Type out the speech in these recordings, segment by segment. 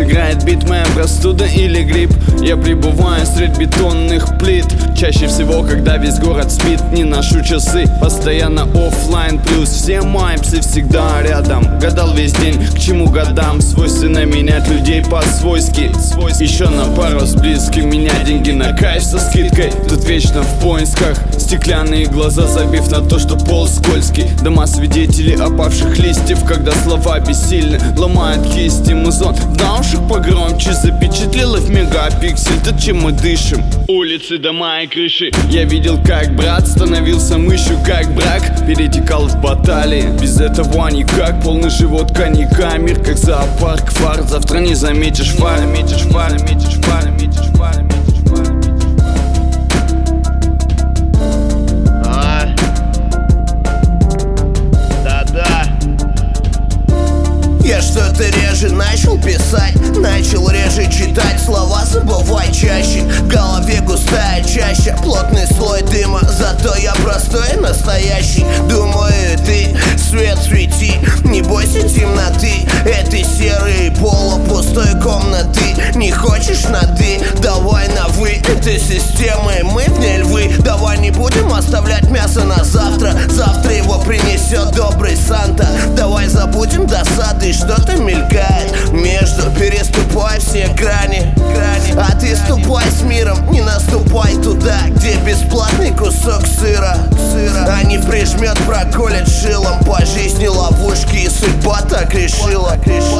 сыграет бит, моя простуда или грипп. Я пребываю средь бетонных плит, чаще всего, когда весь город спит. Не ношу часы, постоянно оффлайн, плюс все мои псы всегда рядом. Гадал весь день, к чему годам, свойственно менять людей по-свойски. Еще на пару с близким, меня деньги на кайф со скидкой. Тут вечно в поисках, стеклянные глаза забив на то, что пол скользкий. Дома свидетелей опавших листьев, когда слова бессильны, ломают кисти. Музон в наушах погромче запечатлело в мегапиксель то, чем мы дышим. Улицы, дома и крыши. Я видел, как брат становился мышью, как брак перетекал в баталии. Без этого никак, полный живот коньяка. Мир как зоопарк, фар, завтра не заметишь фар. Я что-то реже начал писать, начал реже читать, слова забывай чаще. В голове густая чаща, плотный слой дыма, зато я простой и настоящий. Думаю, ты свет свети, не бойся темноты этой серой полупустой комнаты. Не хочешь на «ты», давай на «вы». Этой системы мы в ней львы. Давай не будем оставлять мясо на завтра, завтра его принесет добрый Санта. Давай забудем досады, что-то мелькает между, переступай все грани. А ты ступай с миром, не наступай туда, где бесплатный кусок сыра. А не прижмет, проколет шилом по жизни ловушки, и судьба так решила.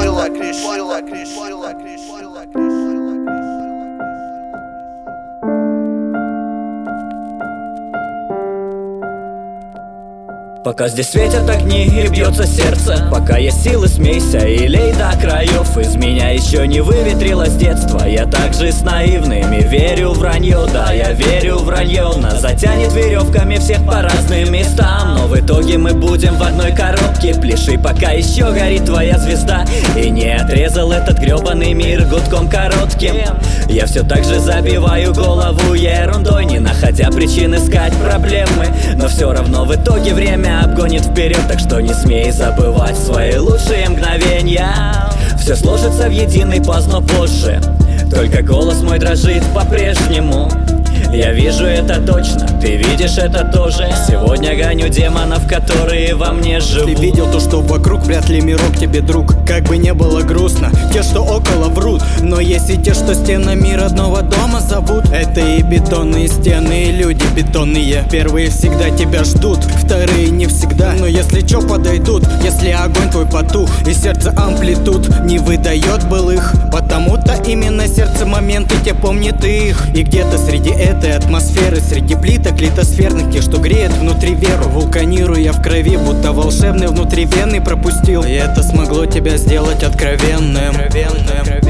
Пока здесь светят огни и бьется сердце, пока есть силы, смейся и лей до краев. Из меня еще не выветрилось детство, я также с наивными верю в вранье. Да, я верю в вранье, нас затянет веревками всех по разным местам. Но в итоге мы будем в одной коробке, пляши, пока еще горит твоя звезда. И не отрезал этот гребаный мир гудком коротким. Я все так же забиваю голову ерундой, не находя причин искать проблемы. Но все равно в итоге время обгонит вперед, так что не смей забывать свои лучшие мгновения. Все сложится в единый пазл, но позже, только голос мой дрожит по-прежнему. Я вижу это точно, ты видишь это тоже. Сегодня гоню демонов, которые во мне живут. Ты видел то, что вокруг, вряд ли мирок тебе друг. Как бы не было грустно, те, что около, врут. Но есть и те, что стенами родного дома зовут. Это и бетонные стены, и люди бетонные. Первые всегда тебя ждут, вторые не всегда. Но если чё, подойдут, если огонь твой потух и сердце амплитуд не выдает былых. Потому-то именно сердце моменты те помнит их. И где-то среди этой атмосферы, среди плиток литосферных, те, что греет внутри веру, вулканируя в крови, будто волшебный внутривенный пропустил. И это смогло тебя сделать откровенным.